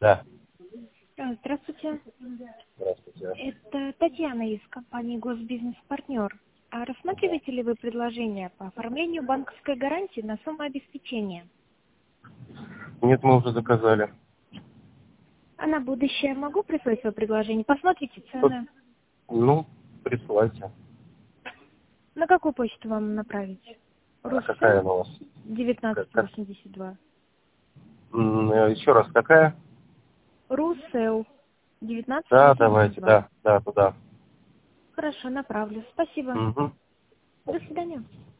Да. Здравствуйте. Здравствуйте. Это Татьяна из компании «Госбизнес-партнер». А рассматриваете ли вы предложение по оформлению банковской гарантии на самообеспечение? Нет, мы уже заказали. А на будущее могу прислать свое предложение? Посмотрите Вот, цены. ну, присылайте. На какую почту вам направить? А какая Руссел она у вас? 1982. Еще раз, какая? Руссел Да, давайте, 1982. да, туда. Хорошо, направлю. Спасибо. Угу. До свидания.